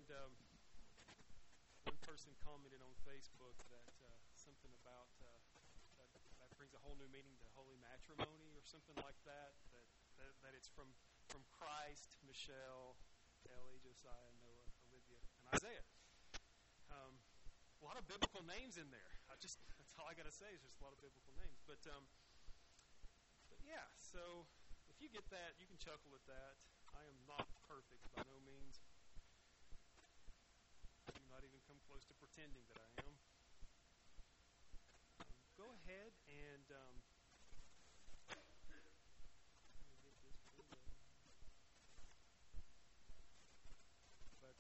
And one person commented on Facebook that something about that brings a whole new meaning to holy matrimony or something like that. That it's from Christ, Michelle, Ellie, Josiah, Noah, Olivia, and Isaiah. A lot of biblical names in there. That's all I got to say is just a lot of biblical names. But yeah, so if you get that, you can chuckle at that. I am not perfect by no means. I do not even come close to pretending that I am. Go ahead and let me get this pulled up. But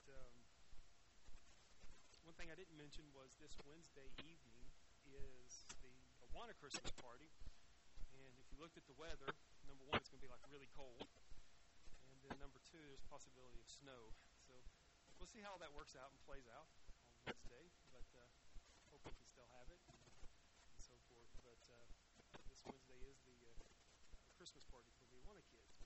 one thing I didn't mention was this Wednesday evening is the Awana Christmas party. And if you looked at the weather, number one, it's going to be like really cold. And then number two, there's a possibility of snow. So we'll see how that works out and plays out on Wednesday. But hope we can still have it and so forth. But this Wednesday is the Christmas party for the Awana kids.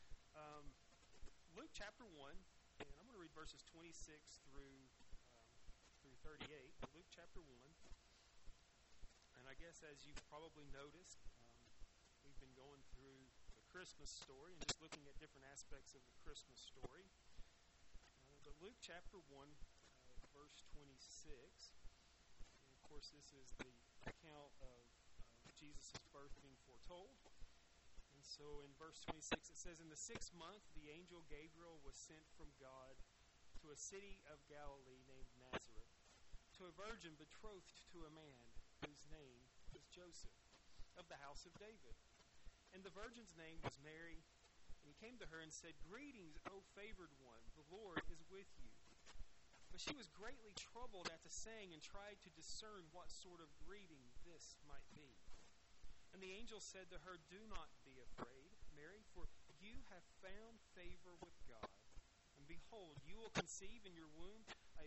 Luke chapter 1, and I'm going to read verses 26 through 38. Luke chapter 1. And I guess as you've probably noticed, we've been going through the Christmas story and just looking at different aspects of the Christmas story. But Luke chapter 1, verse 26, and of course this is the account of Jesus' birth being foretold. And so in verse 26 it says, "In the 6th month the angel Gabriel was sent from God to a city of Galilee named Nazareth, to a virgin betrothed to a man whose name was Joseph, of the house of David. And the virgin's name was Mary. And he came to her and said, 'Greetings, O favored one, the Lord is with you.' But she was greatly troubled at the saying and tried to discern what sort of greeting this might be. And the angel said to her, 'Do not be afraid, Mary, for you have found favor with God. And behold, you will conceive in your womb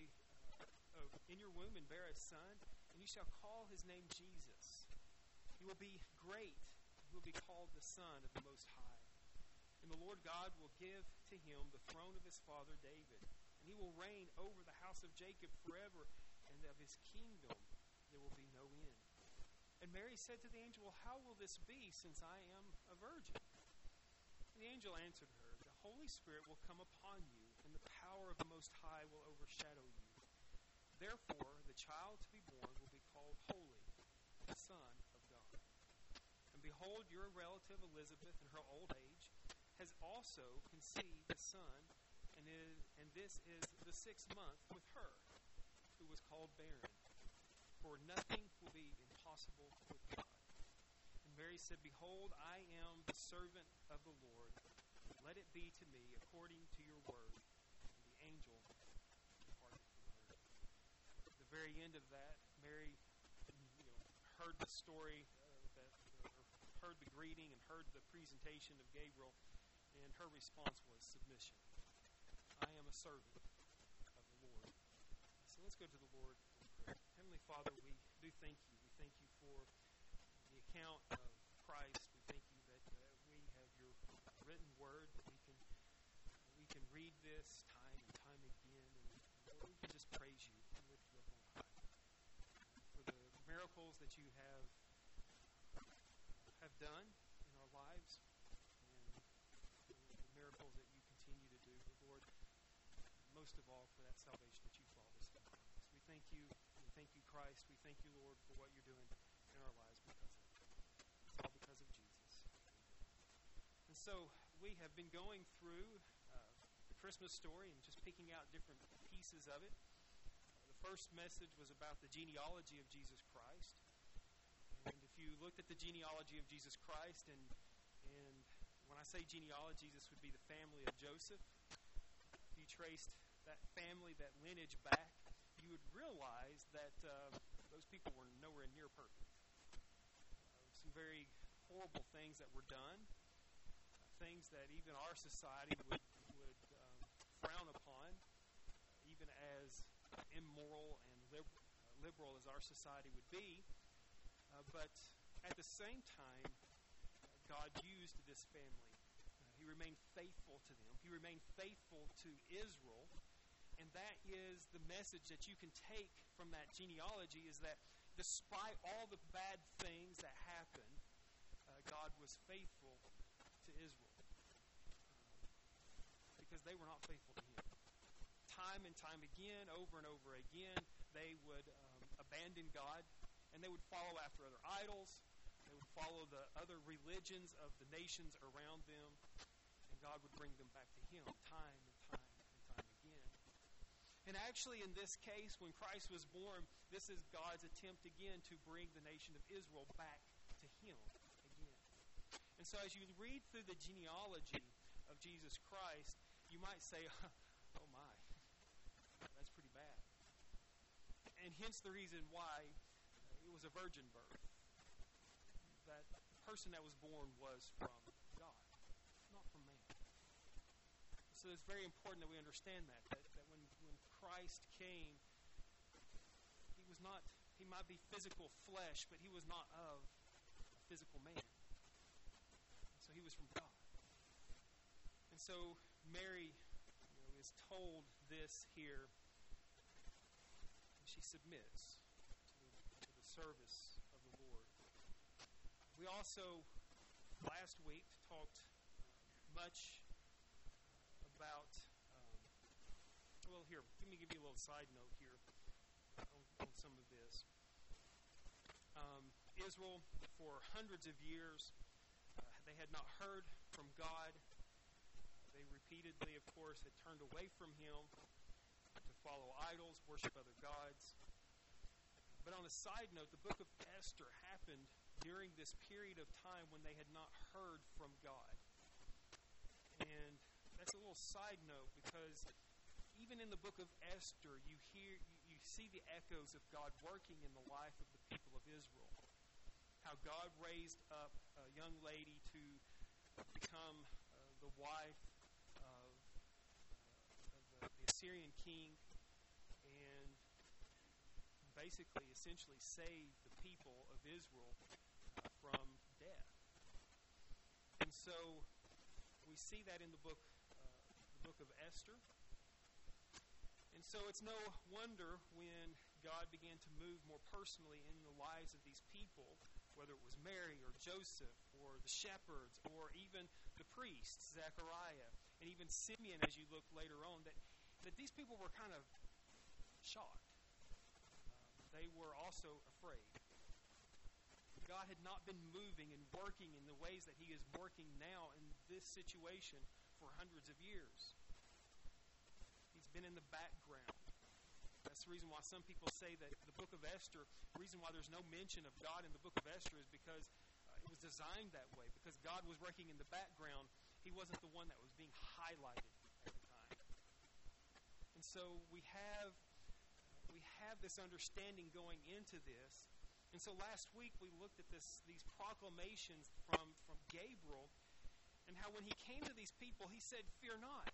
and bear a son, and you shall call his name Jesus. He will be great. He will be called the Son of the Most High. And the Lord God will give to him the throne of his father David, and he will reign over the house of Jacob forever, and of his kingdom there will be no end.' And Mary said to the angel, 'Well, how will this be, since I am a virgin?' And the angel answered her, 'The Holy Spirit will come upon you, and the power of the Most High will overshadow you. Therefore, the child to be born will be called Holy, the Son of God. And behold, your relative Elizabeth, in her old age, has also conceived a son, and this is the 6th month with her, who was called barren. For nothing will be impossible with God.' And Mary said, 'Behold, I am the servant of the Lord. Let it be to me according to your word.' And the angel departed from her." At the very end of that, Mary, heard the story, heard the greeting, and heard the presentation of Gabriel, and her response was submission. "I am a servant of the Lord." So let's go to the Lord in prayer. Heavenly Father, we do thank you. We thank you for the account of Christ. We thank you that we have your written word, that we can read this time and time again, and Lord, we can just praise you and lift you up on high for the miracles that you have done in our lives, and the miracles that you continue to do. But Lord, most of all, for that salvation that you brought us and promised. We thank you. We thank you, Christ. We thank you, Lord, for what you're doing in our lives because of it. It's all because of Jesus. And so we have been going through the Christmas story and just picking out different pieces of it. The first message was about the genealogy of Jesus Christ. And if you looked at the genealogy of Jesus Christ, and when I say genealogy, this would be the family of Joseph. If you traced that family, that lineage back, you would realize that those people were nowhere near perfect. Some very horrible things that were done, things that even our society would frown upon, even as immoral and liberal as our society would be. But at the same time, God used this family. He remained faithful to them. He remained faithful to Israel. And that is the message that you can take from that genealogy, is that despite all the bad things that happened, God was faithful to Israel because they were not faithful to Him. Time and time again, over and over again, they would abandon God, and they would follow after other idols. They would follow the other religions of the nations around them, and God would bring them back to Him time and time and time again. And actually, in this case, when Christ was born, this is God's attempt again to bring the nation of Israel back to Him again. And so as you read through the genealogy of Jesus Christ, you might say, oh my, that's pretty bad. And hence the reason why it was a virgin birth. That person that was born was from God, not from man. So it's very important that we understand that when Christ came, he might be physical flesh, but he was not of a physical man. So he was from God. And so Mary is told this here. She submits to the service of the Lord. We also, last week, talked much about, here, let me give you a little side note here on some of this. Israel, for hundreds of years, they had not heard from God. They repeatedly, of course, had turned away from Him to follow idols, worship other gods. But on a side note, the book of Esther happened during this period of time when they had not heard from God. And that's a little side note, because even in the book of Esther, you see the echoes of God working in the life of the people of Israel. How God raised up a young lady to become the wife of the Assyrian king, and basically, essentially saved the people of Israel from death. And so we see that in the book of Esther. And so it's no wonder when God began to move more personally in the lives of these people, whether it was Mary or Joseph or the shepherds or even the priests, Zechariah, and even Simeon, as you look later on, that these people were kind of shocked. They were also afraid. God had not been moving and working in the ways that He is working now in this situation for hundreds of years. He's been in the background. That's the reason why some people say that the book of Esther, the reason why there's no mention of God in the book of Esther is because it was designed that way. Because God was working in the background, He wasn't the one that was being highlighted at the time. And so we have this understanding going into this. And so last week we looked at these proclamations from Gabriel, and how when he came to these people, he said, "Fear not.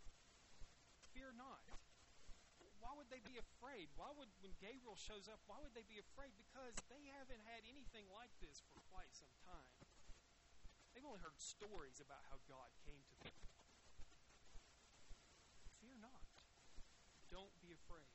Fear not." Why would they be afraid? When Gabriel shows up, why would they be afraid? Because they haven't had anything like this for quite some time. They've only heard stories about how God came to them. Fear not. Don't be afraid.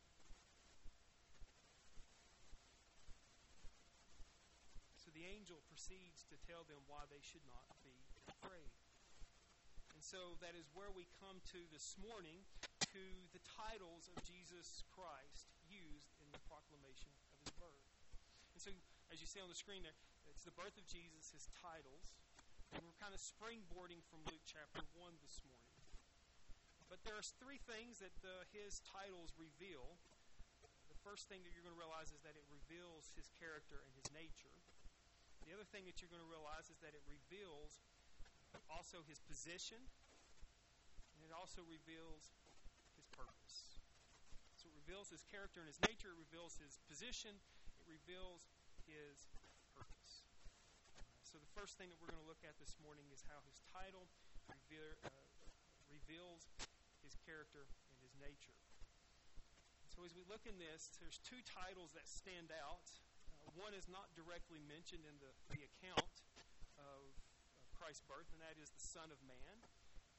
So the angel proceeds to tell them why they should not be afraid. And so that is where we come to this morning, to the titles of Jesus Christ used in the proclamation of His birth. And so, as you see on the screen there, it's the birth of Jesus, His titles, and we're kind of springboarding from Luke chapter 1 this morning. But there's three things that His titles reveal. The first thing that you're going to realize is that it reveals His character and His nature. The other thing that you're going to realize is that it reveals also His position, and it also reveals His purpose. So it reveals His character and His nature, it reveals His position, it reveals His purpose. So the first thing that we're going to look at this morning is how His title reveals His character and His nature. So as we look in this, there's two titles that stand out. One is not directly mentioned in the account of Christ's birth, and that is the Son of Man.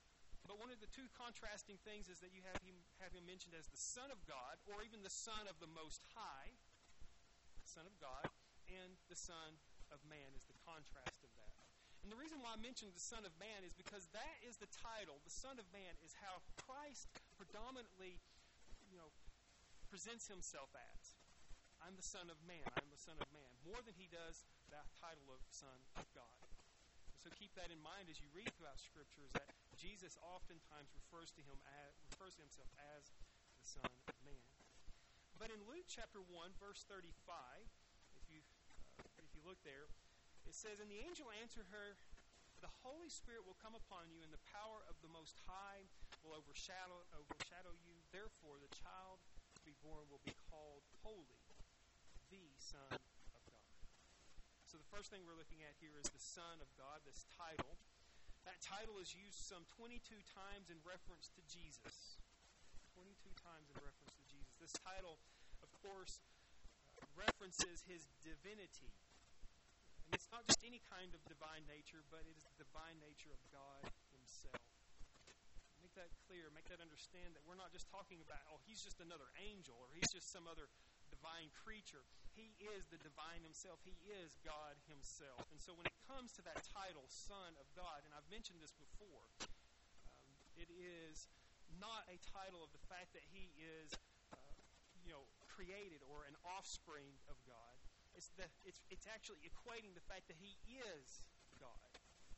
But one of the two contrasting things is that you have him mentioned as the Son of God, or even the Son of the Most High, Son of God, and the Son of Man is the contrast of that. And the reason why I mentioned the Son of Man is because that is the title. The Son of Man is how Christ predominantly, presents himself as. I'm the Son of Man. I'm the Son of Man. More than he does that title of Son of God. So keep that in mind as you read throughout Scriptures, that Jesus oftentimes refers to himself as the Son of Man. But in Luke chapter 1, verse 35, if you look there, it says, "And the angel answered her, the Holy Spirit will come upon you, and the power of the Most High will overshadow you. Therefore, the child to be born will be called Holy, the Son of God." So the first thing we're looking at here is the Son of God, this title. That title is used some 22 times in reference to Jesus. 22 times in reference to Jesus. This title, of course, references his divinity. And it's not just any kind of divine nature, but it is the divine nature of God himself. Make that clear, make that understand that we're not just talking about, he's just another angel, or he's just some other divine creature. He is the divine himself. He is God himself. And so when it comes to that title, Son of God, and I've mentioned this before, it is not a title of the fact that he is, created or an offspring of God. It's actually equating the fact that he is God.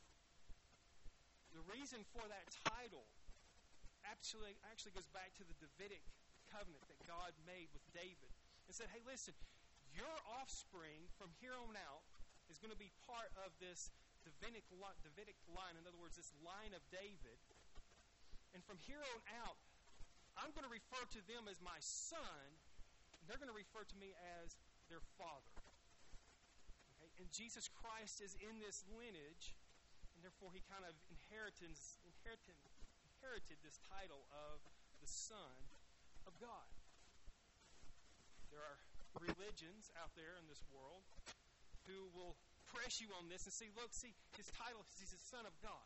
The reason for that title actually goes back to the Davidic covenant that God made with David and said, hey, listen, your offspring from here on out is going to be part of this Davidic line. In other words, this line of David. And from here on out, I'm going to refer to them as my son, and they're going to refer to me as their father. Okay? And Jesus Christ is in this lineage, and therefore he kind of inherited this title of the Son of God. There are religions out there in this world who will press you on this and see, his title, he's the Son of God.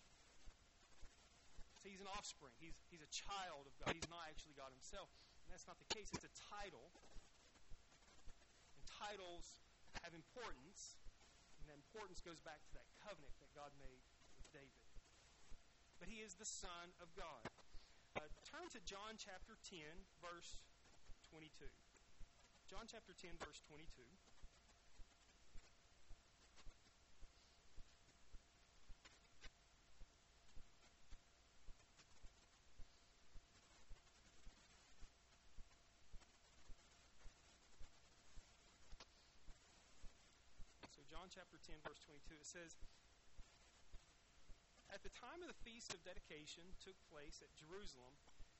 So he's an offspring. He's a child of God. He's not actually God himself. And that's not the case. It's a title. And titles have importance. And that importance goes back to that covenant that God made with David. But he is the Son of God. Turn to John chapter 10, verse 22. John chapter 10, verse 22. So John chapter 10, verse 22, it says, "At the time of the feast of dedication took place at Jerusalem,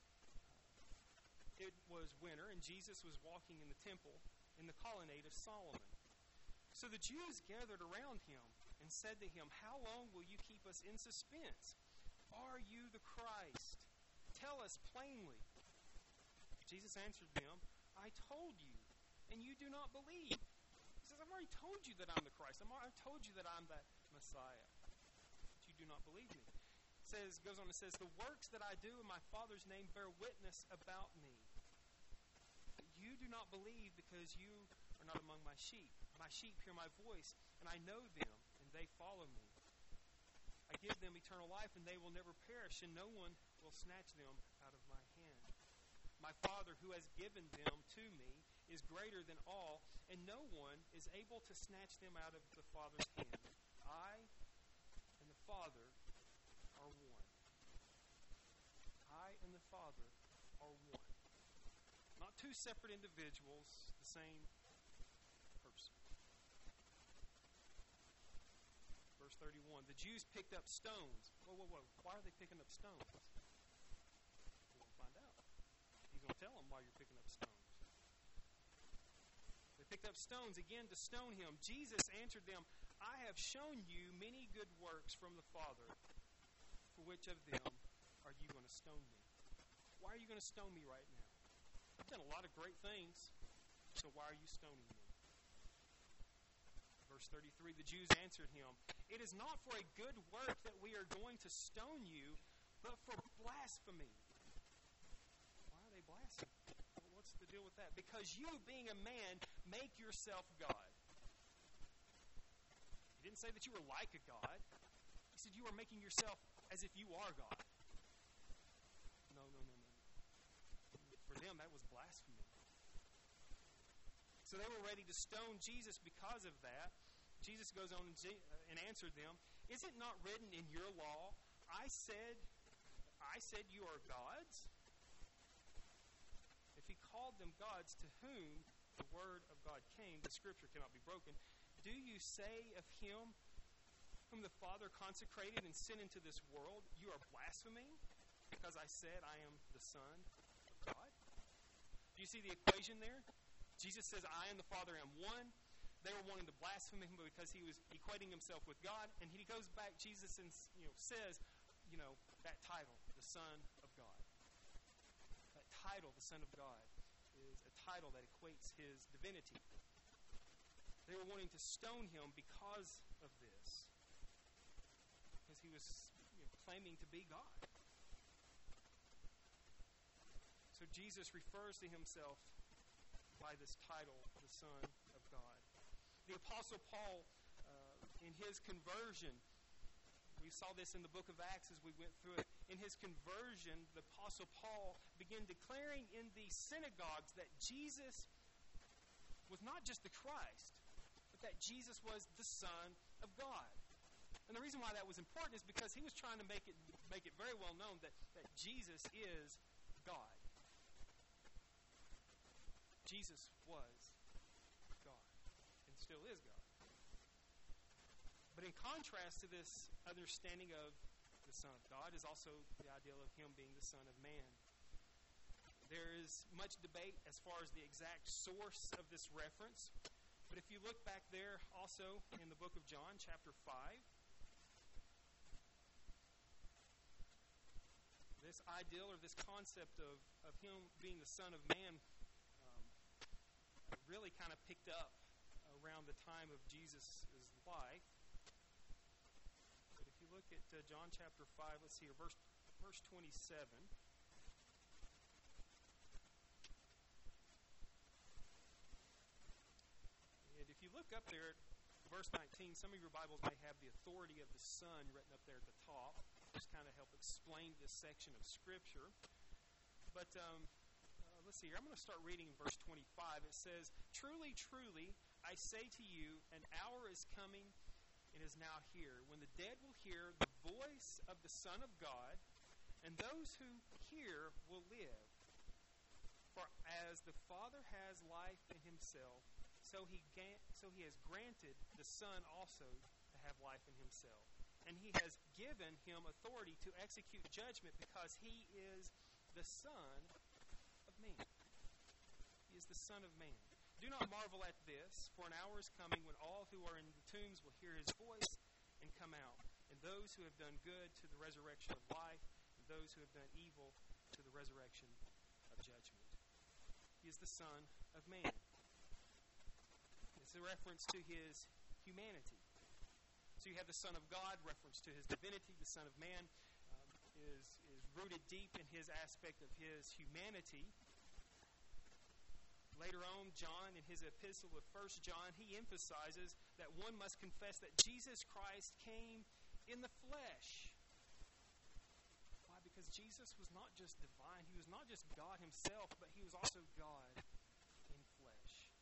it was winter, and Jesus was walking in the temple in the colonnade of Solomon. So the Jews gathered around him and said to him, 'How long will you keep us in suspense? Are you the Christ? Tell us plainly.' Jesus answered them, 'I told you, and you do not believe.' He says, 'I've already told you that I'm the Christ. I've told you that I'm the Messiah. But you do not believe me.' Goes on and says, 'The works that I do in my Father's name bear witness about me. But you do not believe because you are not among my sheep. My sheep hear my voice, and I know them, and they follow me. I give them eternal life, and they will never perish, and no one will snatch them out of my hand. My Father, who has given them to me, is greater than all, and no one is able to snatch them out of the Father's hand. I and the Father are one.'" I and the Father are one. Not two separate individuals, the same person. Verse 31, "The Jews picked up stones." Whoa. Why are they picking up stones? We'll find out. He's going to tell them why you're picking up stones. They picked up stones again to stone him. Jesus answered them, "I have shown you many good works from the Father. For which of them are you going to stone me?" Why are you going to stone me right now? I've done a lot of great things, so why are you stoning me? Verse 33, "The Jews answered him, 'It is not for a good work that we are going to stone you, but for blasphemy. Why are they blaspheming? Well, what's the deal with that? Because you, being a man, make yourself God. He didn't say that you were like a God. He said you are making yourself as if you are God. No. For them, that was blasphemy. So they were ready to stone Jesus because of that. Jesus goes on and answered them, "Is it not written in your law, I said you are gods?" If he called them gods to whom the word of God came, the scripture cannot be broken. Do you say of him whom the Father consecrated and sent into this world, you are blaspheming because I said I am the Son of God? Do you see the equation there? Jesus says, I and the Father am one. They were wanting to blaspheme him because he was equating himself with God. And he goes back, Jesus, and says, that title, the Son of God. That title, the Son of God, is a title that equates his divinity. They were wanting to stone him because of this. Because he was claiming to be God. So Jesus refers to himself by this title, the Son of God. The Apostle Paul, in his conversion, we saw this in the book of Acts as we went through it. In his conversion, the Apostle Paul began declaring in the synagogues that Jesus was not just the Christ, but that Jesus was the Son of God. And the reason why that was important is because he was trying to make it very well known that Jesus is God. Jesus was God and still is God. But in contrast to this understanding of the Son of God is also the idea of him being the Son of Man. There is much debate as far as the exact source of this reference. But if you look back there also in the book of John, chapter 5, this ideal or this concept of him being the Son of Man really kind of picked up around the time of Jesus' life. But if you look at John chapter 5, let's see here, verse 27. And if you look up there at verse 19, some of your Bibles may have the authority of the Son written up there at the top. Just kind of help explain this section of Scripture. But let's see here. I'm going to start reading in verse 25. It says, "Truly, truly, I say to you, an hour is coming and is now here, when the dead will hear the voice of the Son of God, and those who hear will live. For as the Father has life in himself, so he has granted the Son also to have life in himself. And he has given him authority to execute judgment, because he is the Son of Man." He is the Son of Man. "Do not marvel at this, for an hour is coming when all who are in the tombs will hear his voice and come out, and those who have done good to the resurrection of life, and those who have done evil to the resurrection of judgment." He is the Son of Man. It's a reference to his humanity. So you have the Son of God, reference to his divinity. The Son of Man is rooted deep in his aspect of his humanity. Later on, John, in his epistle of 1 John, he emphasizes that one must confess that Jesus Christ came in the flesh. Why? Because Jesus was not just divine. He was not just God himself, but he was also God in flesh.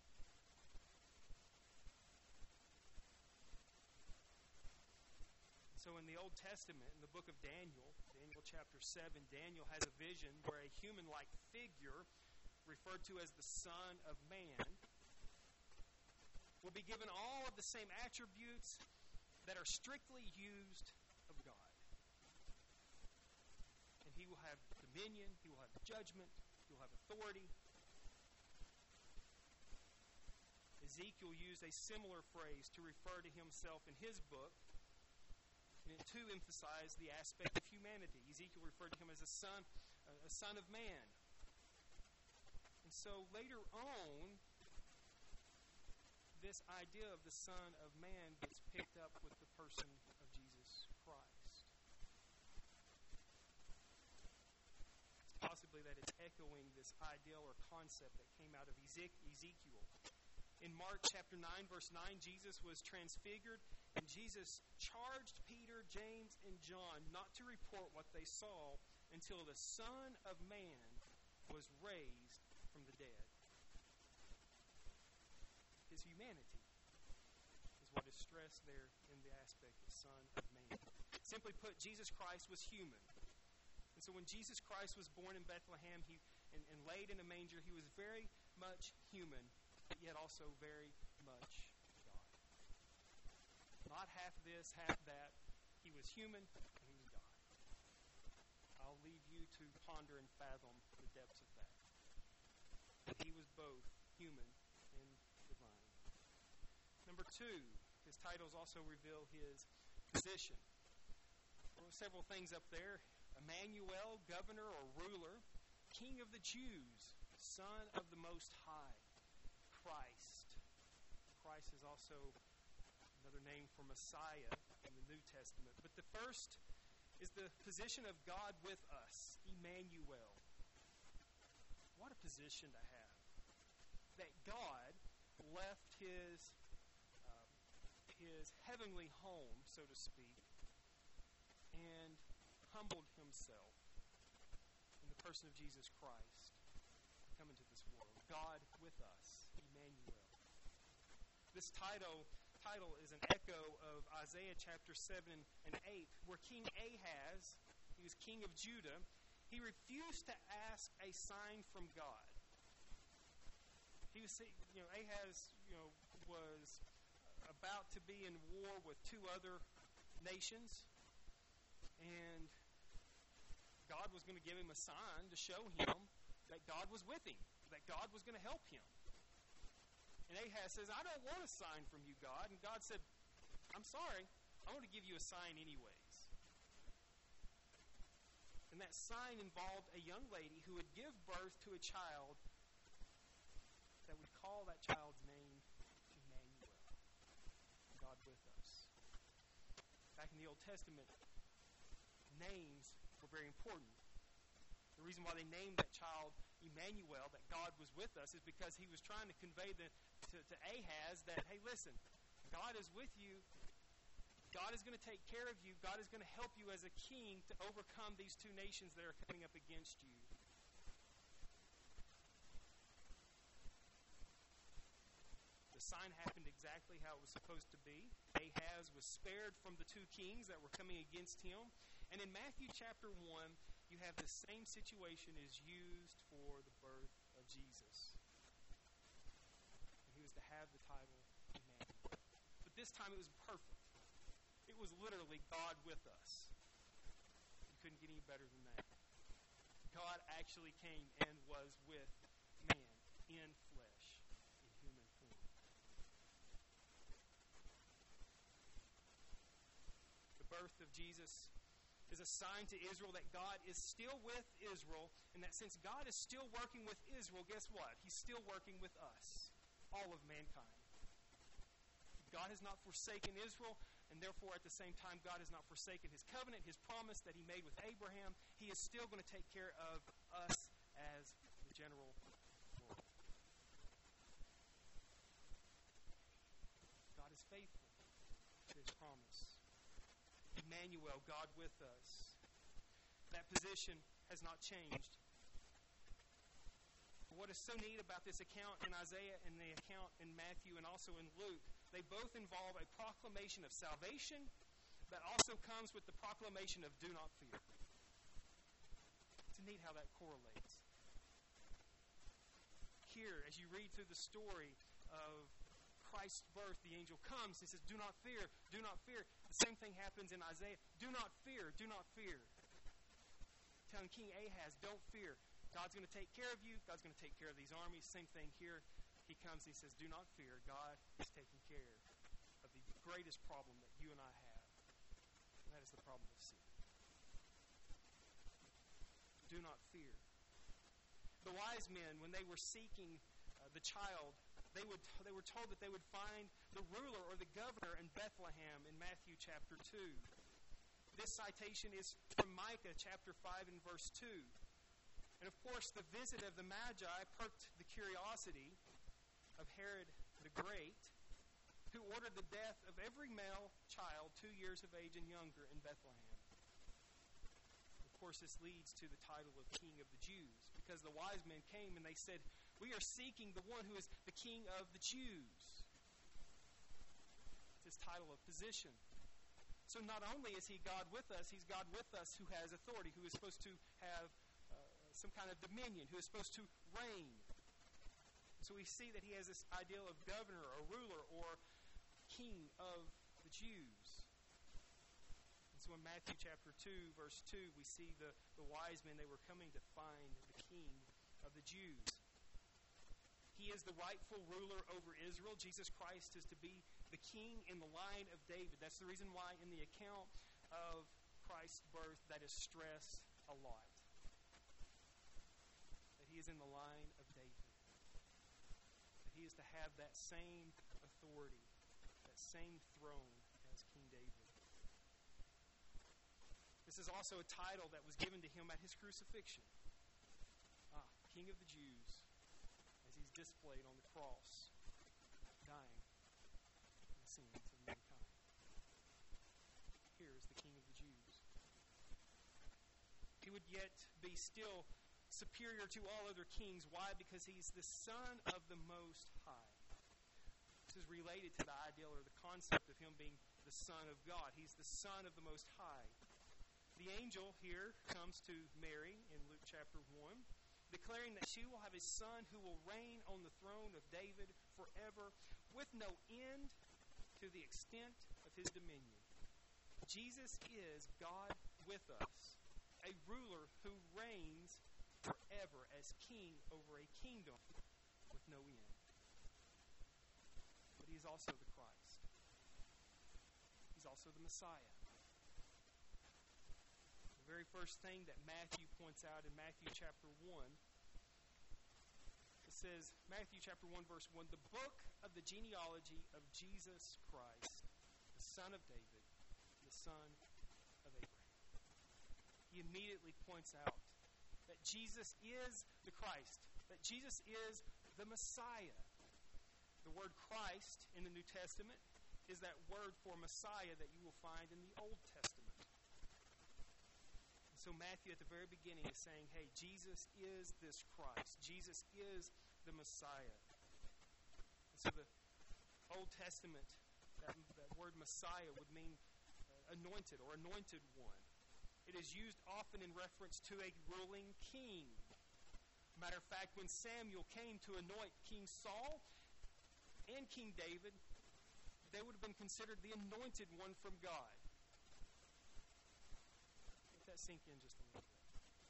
So in the Old Testament, in the book of Daniel chapter 7, Daniel has a vision where a human-like figure, referred to as the Son of Man, will be given all of the same attributes that are strictly used of God. And he will have dominion, he will have judgment, he will have authority. Ezekiel used a similar phrase to refer to himself in his book, and to emphasize the aspect of humanity. Ezekiel referred to him as a son of man. And so later on, this idea of the Son of Man gets picked up with the person of Jesus Christ. possibly that it's echoing this ideal or concept that came out of Ezekiel. In Mark chapter 9, verse 9, Jesus was transfigured, and Jesus charged Peter, James, and John not to report what they saw until the Son of Man was raised from the dead. His humanity is what is stressed there in the aspect of Son of Man. Simply put, Jesus Christ was human. And so when Jesus Christ was born in Bethlehem and laid in a manger, he was very much human, but yet also very much God. Not half this, half that. He was human and he was God. I'll leave you to ponder and fathom the depths of that. But he was both human and divine. Number 2, his titles also reveal his position. There were several things up there. Emmanuel, governor or ruler, King of the Jews, Son of the Most High, Christ. Christ is also another name for Messiah in the New Testament. But the first is the position of God with us, Emmanuel. What a position to have. That God left his heavenly home, so to speak, and humbled himself in the person of Jesus Christ to come into this world. God with us, Emmanuel. This title is an echo of Isaiah chapter 7 and 8, where King Ahaz, he was king of Judah, he refused to ask a sign from God. He was, Ahaz, was about to be in war with 2 other nations, and God was going to give him a sign to show him that God was with him, that God was going to help him. And Ahaz says, I don't want a sign from you, God. And God said, I'm sorry, I want to give you a sign anyways. And that sign involved a young lady who would give birth to a child that would call that child's name Emmanuel, God with us. Back in the Old Testament, names were very important. The reason why they named that child Emmanuel, that God was with us, is because he was trying to convey to Ahaz that, hey, listen, God is with you. God is going to take care of you. God is going to help you as a king to overcome these 2 nations that are coming up against you. The sign happened exactly how it was supposed to be. Ahaz was spared from the 2 kings that were coming against him. And in Matthew chapter 1, you have the same situation is used for the birth of Jesus. And he was to have the title Emmanuel. But this time it was perfect. It was literally God with us. You couldn't get any better than that. God actually came and was with man in flesh, in human form. The birth of Jesus is a sign to Israel that God is still with Israel, and that since God is still working with Israel, guess what? He's still working with us, all of mankind. God has not forsaken Israel, and therefore at the same time God has not forsaken his covenant, his promise that he made with Abraham. He is still going to take care of us as the general world. God is faithful to his promise. Emmanuel, God with us. That position has not changed. What is so neat about this account in Isaiah and the account in Matthew and also in Luke, they both involve a proclamation of salvation that also comes with the proclamation of do not fear. It's neat how that correlates. Here, as you read through the story of Christ's birth, the angel comes and says, do not fear, do not fear. The same thing happens in Isaiah. Do not fear, do not fear. Telling King Ahaz, don't fear. God's going to take care of you. God's going to take care of these armies. Same thing here. He comes and he says, do not fear. God is taking care of the greatest problem that you and I have. And that is the problem of sin. Do not fear. The wise men, when they were seeking the child, they were told that they would find the ruler or the governor in Bethlehem in Matthew chapter 2. This citation is from Micah chapter 5 and verse 2. And of course, the visit of the Magi perked the curiosity of Herod the Great, who ordered the death of every male child 2 years of age and younger in Bethlehem. Of course, this leads to the title of King of the Jews, because the wise men came and they said, "We are seeking the one who is the King of the Jews." It's his title of position. So not only is he God with us, he's God with us who has authority, who is supposed to have some kind of dominion, who is supposed to reign. So we see that he has this ideal of governor or ruler or king of the Jews. And so in Matthew chapter 2, verse 2, we see the wise men, they were coming to find the king of the Jews. He is the rightful ruler over Israel. Jesus Christ is to be the king in the line of David. That's the reason why in the account of Christ's birth that is stressed a lot. That he is in the line of David. That he is to have that same authority, that same throne as King David. This is also a title that was given to him at his crucifixion. King of the Jews, as he's displayed on the cross, dying for the sins of mankind. Here is the King of the Jews. He would yet be still superior to all other kings. Why? Because he's the Son of the Most High. This is related to the ideal or the concept of him being the Son of God. He's the Son of the Most High. The angel here comes to Mary in Luke chapter 1, declaring that she will have a son who will reign on the throne of David forever with no end to the extent of his dominion. Jesus is God with us, a ruler who reigns forever as king over a kingdom with no end. But he is also the Christ. He's also the Messiah. The very first thing that Matthew points out in Matthew chapter 1, it says, Matthew chapter 1, verse 1, the book of the genealogy of Jesus Christ, the son of David, the son of Abraham. He immediately points out that Jesus is the Christ, that Jesus is the Messiah. The word Christ in the New Testament is that word for Messiah that you will find in the Old Testament. So Matthew at the very beginning is saying, hey, Jesus is this Christ. Jesus is the Messiah. And so the Old Testament, that word Messiah would mean anointed or anointed one. It is used often in reference to a ruling king. Matter of fact, when Samuel came to anoint King Saul and King David, they would have been considered the anointed one from God. Let that sink in just a little bit.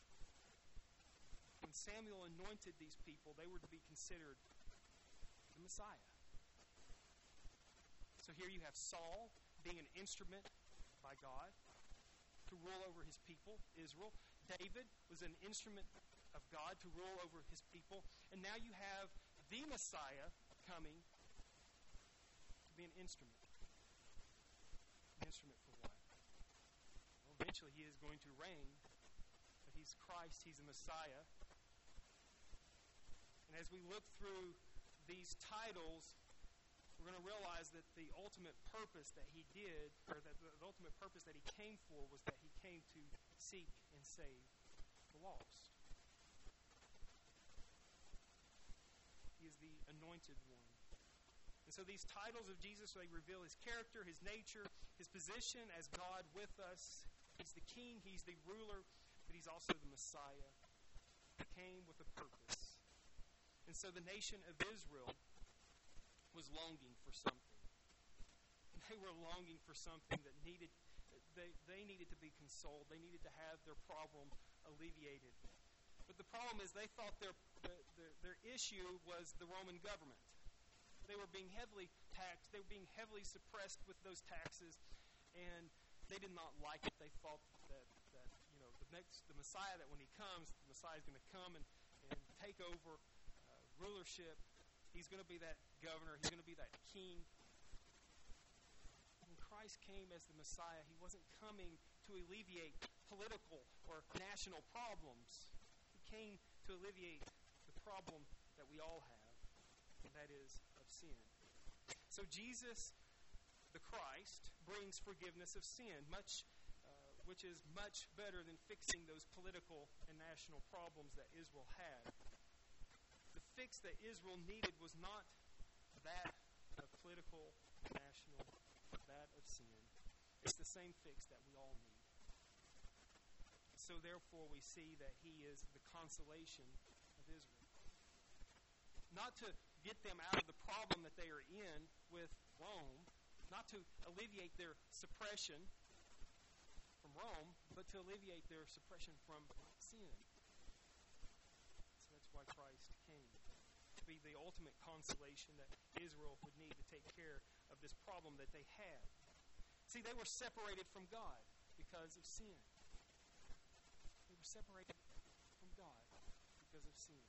When Samuel anointed these people, they were to be considered the Messiah. So here you have Saul being an instrument by God to rule over his people, Israel. David was an instrument of God to rule over his people. And now you have the Messiah coming to be an instrument. An instrument for what? Well, eventually he is going to reign, but he's Christ, he's a Messiah. And as we look through these titles, we're going to realize that the ultimate purpose that he did, or that the ultimate purpose that he came for, was that he came to seek and save the lost. He is the anointed one. And so these titles of Jesus, they reveal his character, his nature, his position as God with us. He's the king, he's the ruler, but he's also the Messiah. He came with a purpose. And so the nation of Israel was longing for something. They were longing for something that needed, they needed to be consoled. They needed to have their problem alleviated. But the problem is they thought their issue was the Roman government. They were being heavily taxed. They were being heavily suppressed with those taxes, and they did not like it. They thought that the Messiah, that when he comes, the Messiah is going to come and take over rulership. He's going to be that governor. He's going to be that king. When Christ came as the Messiah, he wasn't coming to alleviate political or national problems. He came to alleviate the problem that we all have, and that is of sin. So Jesus, the Christ, brings forgiveness of sin, which is much better than fixing those political and national problems that Israel had. The fix that Israel needed was not that of political, national, that of sin. It's the same fix that we all need. So therefore we see that he is the consolation of Israel. Not to get them out of the problem that they are in with Rome, not to alleviate their suppression from Rome, but to alleviate their suppression from sin. So that's why Christ came, to be the ultimate consolation that Israel would need to take care of this problem that they had. See, they were separated from God because of sin. They were separated from God because of sin.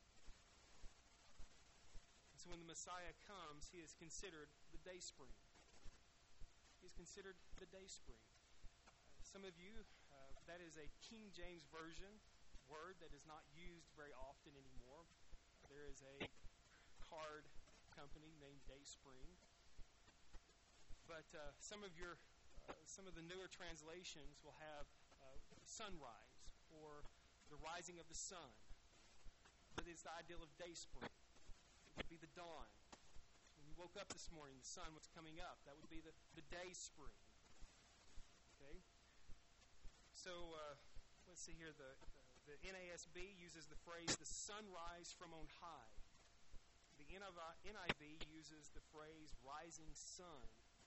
And so when the Messiah comes, he is considered the dayspring. He is considered the dayspring. Some of you, that is a King James Version word that is not used very often anymore. There is a card company named Dayspring. But some of the newer translations will have sunrise or the rising of the sun. But it's the ideal of dayspring. It would be the dawn. When you woke up this morning, the sun was coming up. That would be the dayspring. Okay? So let's see here. The NASB uses the phrase the sunrise from on high. The NIV uses the phrase rising sun.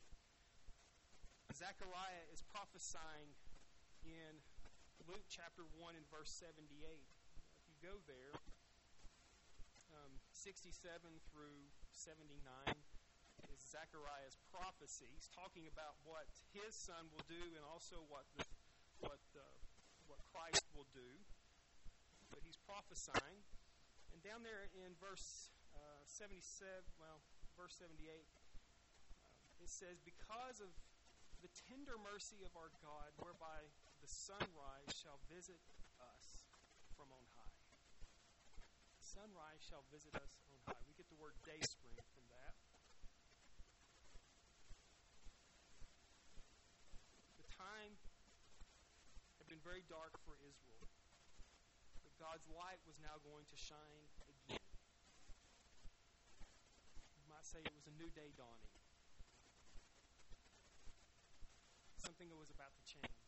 Zechariah is prophesying in Luke chapter 1 and verse 78. If you go there, 67 through 79 is Zechariah's prophecy. He's talking about what his son will do and also what Christ will do. But he's prophesying. And down there in verse 78, it says, because of the tender mercy of our God, whereby the sunrise shall visit us from on high. The sunrise shall visit us on high. We get the word dayspring from that. The time had been very dark for Israel, but God's light was now going to shine again. You might say it was a new day dawning. Something that was about to change.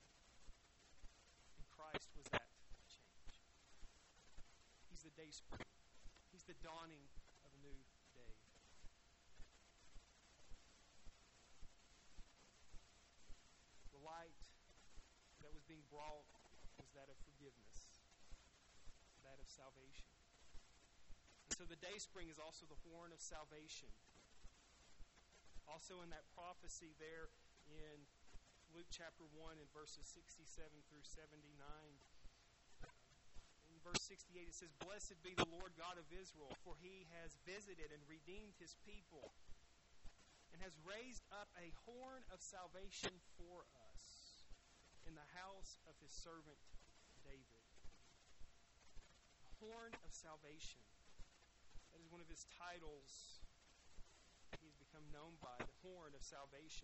And Christ was that change. He's the dayspring. He's the dawning of a new day. The light that was being brought was that of forgiveness, that of salvation. And so the dayspring is also the horn of salvation. Also in that prophecy there in Luke chapter 1 and verses 67 through 79. In verse 68 it says, blessed be the Lord God of Israel, for he has visited and redeemed his people, and has raised up a horn of salvation for us in the house of his servant David. A horn of salvation. That is one of his titles he has become known by, the horn of salvation.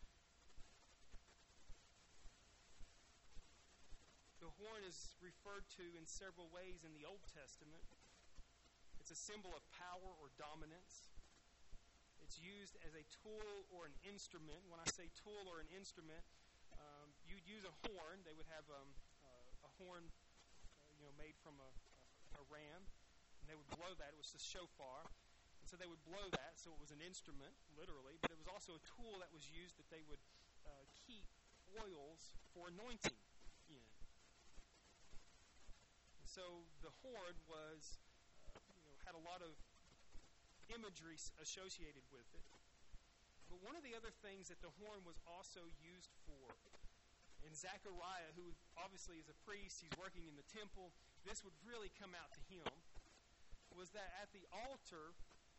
The horn is referred to in several ways in the Old Testament. It's a symbol of power or dominance. It's used as a tool or an instrument. When I say tool or an instrument, you'd use a horn. They would have a horn made from a ram, and they would blow that. It was the shofar. And so they would blow that, so it was an instrument, literally, but it was also a tool that was used that they would keep oils for anointing in. So the horn was, had a lot of imagery associated with it. But one of the other things that the horn was also used for, and Zechariah, who obviously is a priest, he's working in the temple, this would really come out to him, was that at the altar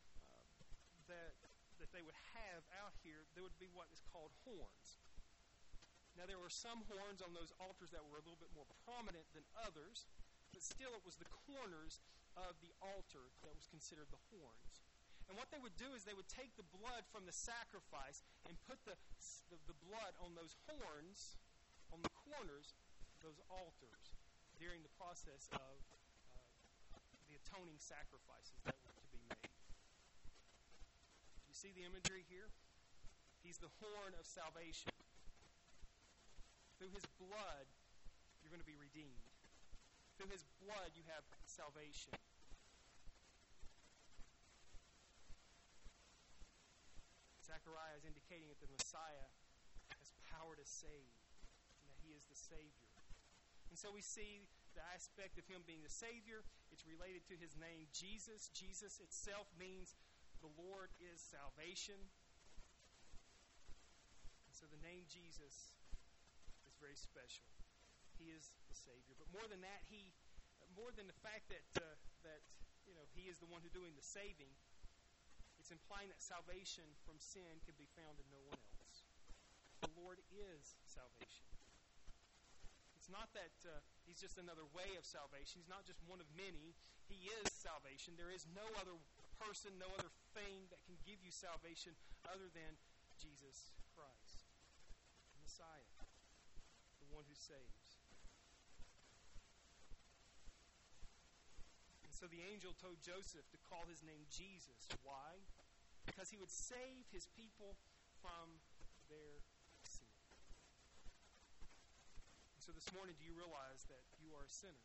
that they would have out here, there would be what is called horns. Now, there were some horns on those altars that were a little bit more prominent than others. but still it was the corners of the altar that was considered the horns. And what they would do is they would take the blood from the sacrifice and put the blood on those horns, on the corners of those altars during the process of the atoning sacrifices that were to be made. You see the imagery here? He's the horn of salvation. Through his blood, you're going to be redeemed. Through his blood, you have salvation. Zechariah is indicating that the Messiah has power to save, and that he is the Savior. And so we see the aspect of him being the Savior. It's related to his name, Jesus. Jesus itself means the Lord is salvation. And so the name Jesus is very special. He is the Savior. But more than that, more than the fact that he is the one who's doing the saving, it's implying that salvation from sin can be found in no one else. The Lord is salvation. It's not that he's just another way of salvation. He's not just one of many. He is salvation. There is no other person, no other thing that can give you salvation other than Jesus Christ, the Messiah, the one who saves. And so the angel told Joseph to call his name Jesus. Why? Because he would save his people from their sin. So this morning, do you realize that you are a sinner?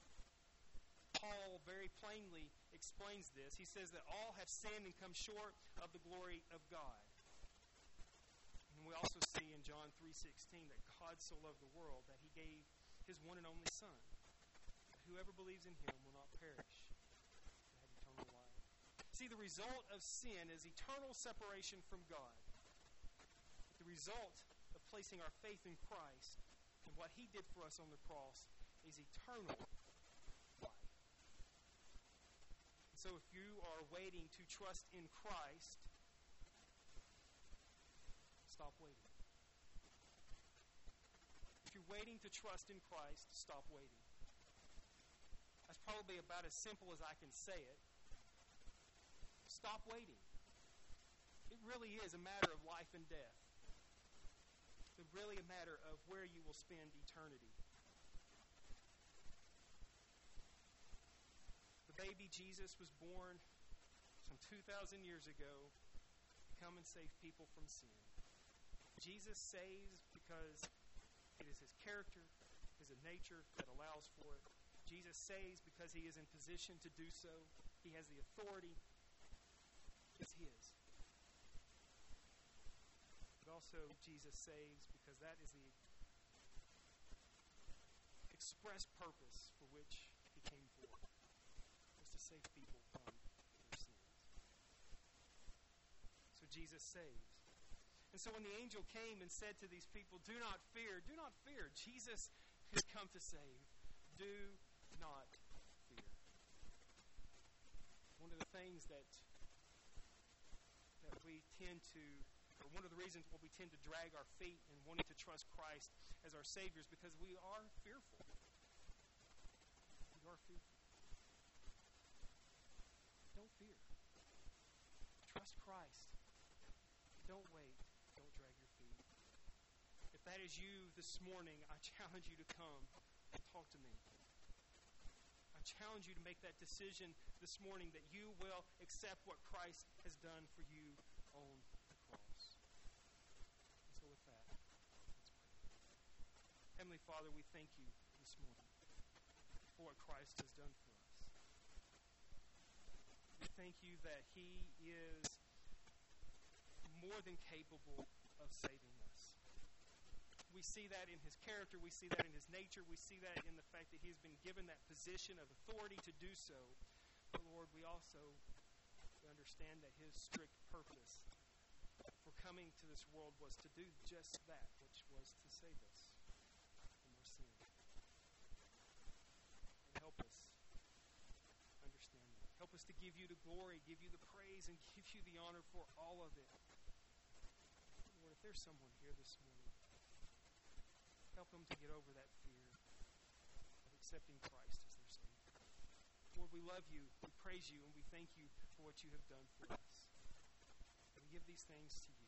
Paul very plainly explains this. He says that all have sinned and come short of the glory of God. And we also see in John 3:16 that God so loved the world that he gave his one and only Son, that whoever believes in him will not perish, but have eternal life. See, the result of sin is eternal separation from God. The result of placing our faith in Christ and what he did for us on the cross is eternal life. And so if you are waiting to trust in Christ, stop waiting. If you're waiting to trust in Christ, stop waiting. That's probably about as simple as I can say it. Stop waiting. It really is a matter of life and death. It's really a matter of where you will spend eternity. The baby Jesus was born some 2,000 years ago to come and save people from sin. Jesus saves because it is his character, his nature that allows for it. Jesus saves because he is in position to do so. He has the authority. It's his. But also, Jesus saves because that is the express purpose for which he came forth, was to save people from their sins. So Jesus saves. And so when the angel came and said to these people, do not fear, Jesus has come to save. Do not fear. One of the things that we tend to, or one of the reasons why we tend to drag our feet in wanting to trust Christ as our Savior is because we are fearful. We are fearful. Don't fear. Trust Christ. Don't wait. Don't drag your feet. If that is you this morning, I challenge you to come and talk to me. I challenge you to make that decision this morning that you will accept what Christ has done for you on the cross. And so with that, let's pray. Heavenly Father, we thank you this morning for what Christ has done for us. We thank you that he is more than capable of saving us. We see that in his character. We see that in his nature. We see that in the fact that he's been given that position of authority to do so. But Lord, we also understand that his strict purpose for coming to this world was to do just that, which was to save us from our sin. And help us understand that. Help us to give you the glory, give you the praise, and give you the honor for all of it. Lord, if there's someone here this morning, help them to get over that fear of accepting Christ as their Lord, we love you, we praise you, and we thank you for what you have done for us. We give these things to you.